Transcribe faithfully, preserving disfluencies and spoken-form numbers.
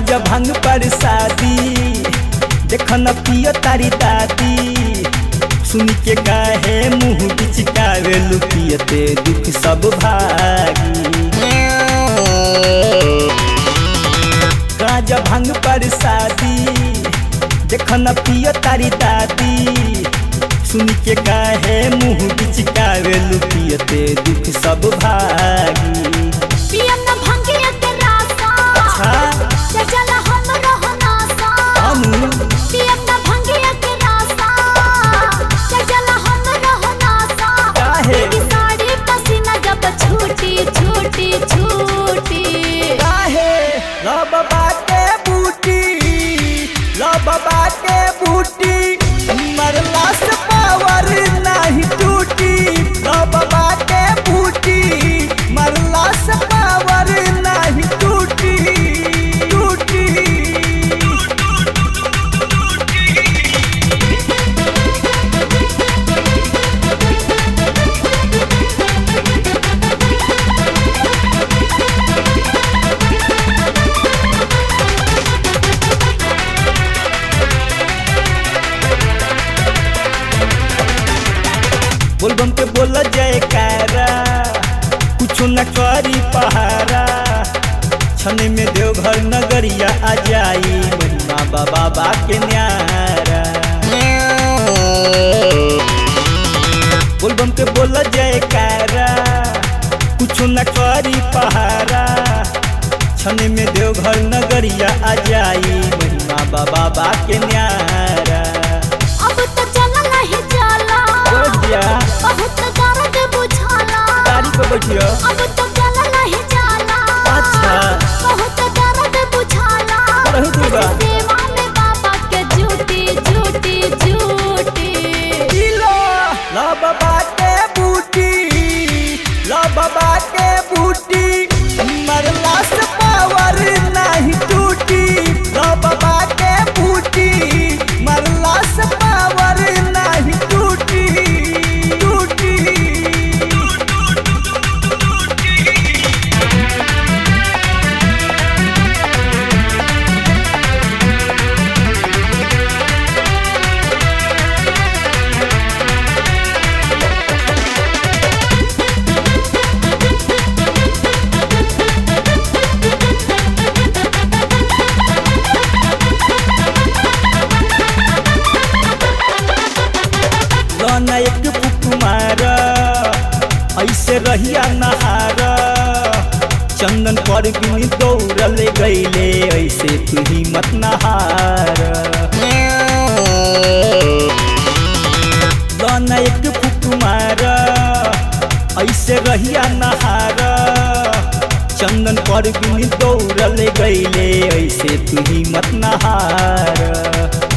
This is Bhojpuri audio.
गाजा भांग पर शादी देख न पियो तारी दादी सुन के काहे मुँह बिचकावे लुकियते दुख सब भागी गाजा भांग पर शादी देख न पियो तारी दादी सुन के काहे मुँह बिचकावे लुकियते दुख सब भागी बाबा के बूटी मरला से पावर नहीं टूटी बाबा के बूटी मरला से पावर नहीं टूटी टूटी बोलबम के बोल जयकारा कुछ न करी पहारा छने में देवघर नगरिया आ जाई महिमा बाबा के न्यारा बोलबम के बोल जयकारा कुछ न करी पहारा छने में देवघर नगरिया आ जाई महिमा बाबा के न्यारा बहुत दर्द बुझाला गाड़ी पे बैठियो अब तो चला नहीं जाला अच्छा बहुत दर्द बुझाला बहुत बा सेवा में बाबा के झूठी झूठी झूठी लो ला बाबा के बूटी ला बाबा के बूटी मरला से पावर नहीं टूटी ला बाबा के बूटी मरला से पावर नहीं टूटी गाना एक फुक मारा ऐसे रहिया नहारा चंदन पर बिन दौड़ल गईले ऐसे तू ही मत नहारा गाना एक फुक मारा ऐसे रहिया नहारा चंदन पर बिन दौड़ल गईले ऐसे तू ही मत नहारा